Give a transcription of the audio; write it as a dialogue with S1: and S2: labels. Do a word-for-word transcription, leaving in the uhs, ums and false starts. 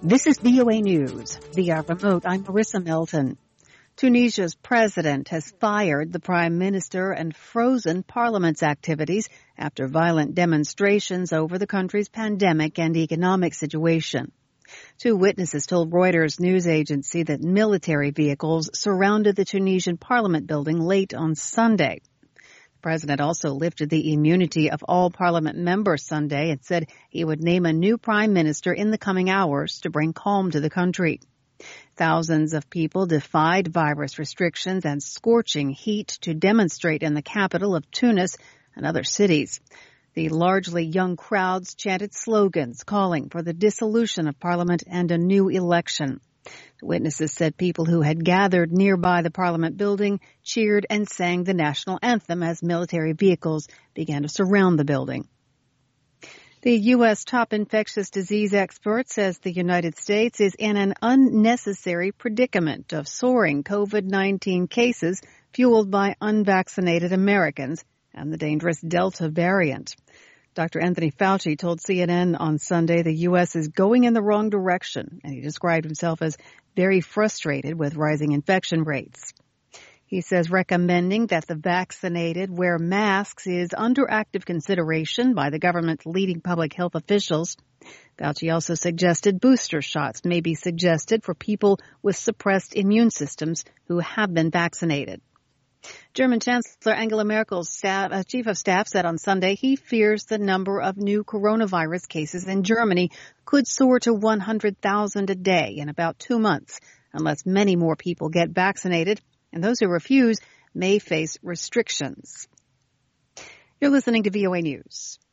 S1: This is V O A News. Via remote, I'm Marissa Melton. Tunisia's president has fired the prime minister and frozen parliament's activities after violent demonstrations over the country's pandemic and economic situation. Two witnesses told Reuters news agency that military vehicles surrounded the Tunisian parliament building late on Sunday. The president also lifted the immunity of all parliament members Sunday and said he would name a new prime minister in the coming hours to bring calm to the country. Thousands of people defied virus restrictions and scorching heat to demonstrate in the capital of Tunis and other cities. The largely young crowds chanted slogans calling for the dissolution of parliament and a new election. The witnesses said people who had gathered nearby the parliament building cheered and sang the national anthem as military vehicles began to surround the building. The U S top infectious disease expert says the United States is in an unnecessary predicament of soaring COVID nineteen cases fueled by unvaccinated Americans and the dangerous Delta variant. Doctor Anthony Fauci told C N N on Sunday the U S is going in the wrong direction, and he described himself as very frustrated with rising infection rates. He says recommending that the vaccinated wear masks is under active consideration by the government's leading public health officials. Fauci also suggested booster shots may be suggested for people with suppressed immune systems who have been vaccinated. German Chancellor Angela Merkel's staff, uh, chief of staff said on Sunday he fears the number of new coronavirus cases in Germany could soar to one hundred thousand a day in about two months unless many more people get vaccinated, and those who refuse may face restrictions. You're listening to V O A News.